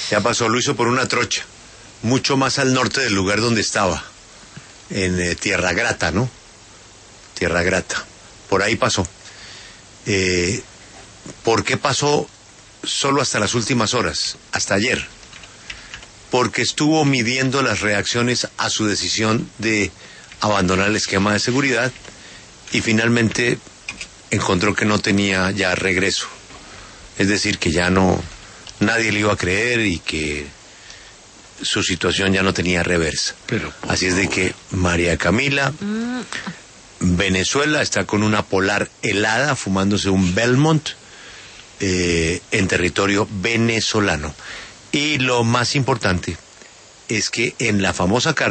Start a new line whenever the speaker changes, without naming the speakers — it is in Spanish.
Ya pasó, lo hizo por una trocha, mucho más al norte del lugar donde estaba, en Tierra Grata, ¿no? Tierra Grata. Por ahí pasó. ¿Por qué pasó solo hasta las últimas horas? Hasta ayer. Porque estuvo midiendo las reacciones a su decisión de abandonar el esquema de seguridad y finalmente encontró que no tenía ya regreso. Es decir, que ya no, nadie le iba a creer y que su situación ya no tenía reversa. Así es de que María Camila, Venezuela, está con una polar helada, fumándose un Belmont en territorio venezolano. Y lo más importante es que en la famosa carta